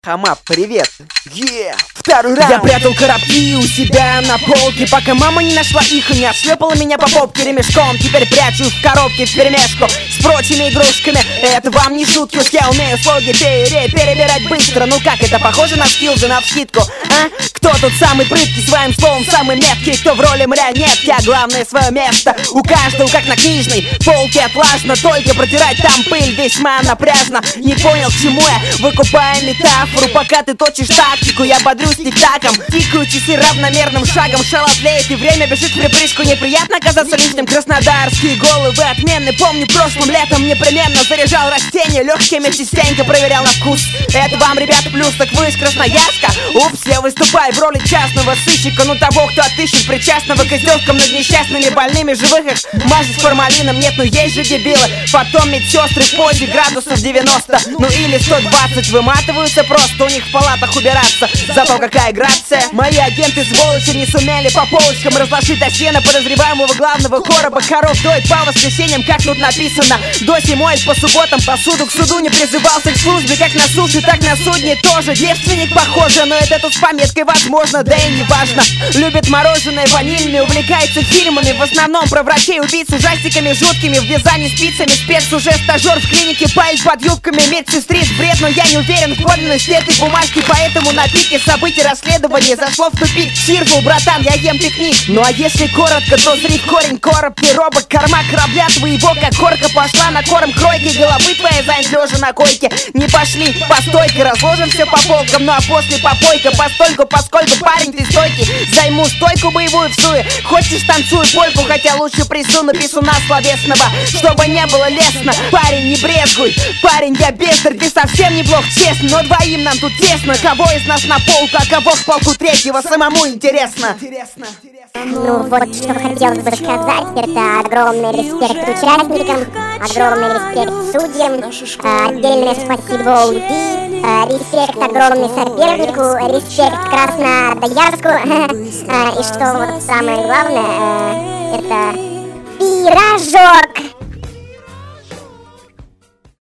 Хама, привет! Второй раунд! Я прятал коробки у себя на полке, пока мама не нашла их и не отшлепала меня по попке ремешком. Теперь прячу в коробке вперемешку с прочими игрушками. Это вам не шутки, уж я умею слоги перебирать быстро. Ну как, это похоже на скилзы навскидку, а? Кто тут самый прыткий, своим словом самый меткий? Кто в роли марионетки, а главное свое место у каждого, как на книжной полке. Отлажно только протирать там пыль весьма напряжно. Не понял, к чему я выкупаю метафору. Пока ты точишь тактику, я бодрюсь тик-таком. Тикаю часы равномерным шагом, шалотлеет и время бежит в припрыжку. Неприятно оказаться лишним. Краснодарские головы отменны. Помню, прошлым летом непременно заряжал растения легкими, частенько проверял на вкус. Это вам, ребята, плюс, так вы из Красноярска? Упс, я выступаю в роли частного сыщика. Ну того, кто отыщет причастного к издевкам над несчастными больными. Живых их мажет формалином, нет, ну есть же дебилы. Потом медсестры в позе градусов 90, ну или 120 выматываются просто у них в палатах убираться. Зато какая грация. Мои агенты сволочи не сумели по полочкам разложить досье на подозреваемого главного короба. Коров доит по воскресеньям, как тут написано. Доси моет по субботам посуду, к суду не призывался к службе. Как на суше, так на судне тоже. Девственник похоже, но это тут с пометкой возможно, да и не важно. Любит мороженое ванильное, увлекается фильмами, в основном про врачей-убийц, ужастиками жуткими, в вязании спицами. Спец-уже стажер в клинике, палит под юбками медсестриц. Бред, но я не уверен в подлинности этой бумажки, поэтому на пике событий расследования зашло в тупик. Чирфул, братан, я ем пикник. Ну а если коротко, то зри корень, короб, пиробок, корма корабля твоего, как корка пошла на корм кройки. Головы твоей занят лежа на койке. Не пошли по стойке, разложим все по полкам. Ну а после попойка, постольку, поскольку парень ты стойкий. Займу стойку боевую в суе. Хочешь, танцуй польку, хотя лучше присуну писуна словесного, чтобы не было лестно. Парень, не брезгуй, парень, я бездарь, ты совсем неплох, честно. Но двоим нам тут тесно. Кого из нас на полку, а кого в полку третьего, самому интересно. Ну вот, что хотелось бы сказать, это огромный респект участникам, огромный респект судьям, отдельное спасибо УДИ, респект огромный сопернику, респект Краснодарску, и что вот самое главное, это пирожок!